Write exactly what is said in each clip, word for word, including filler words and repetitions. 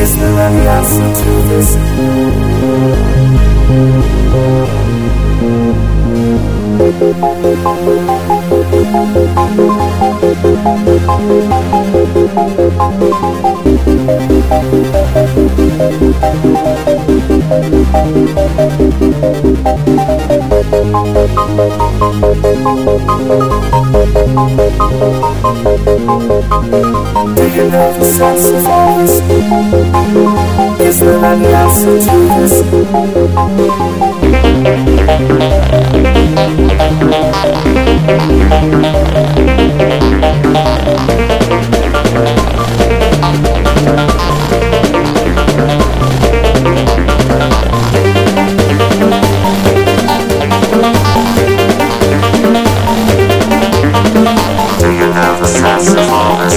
Is there any answer to this? Do you know the sense of all this? Is there any answer to this? Do you know the sense of all this?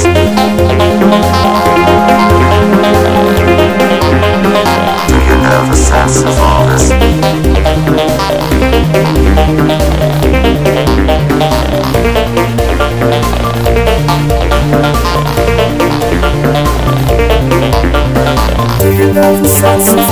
Do you know the sense of all this? Do you know the sense of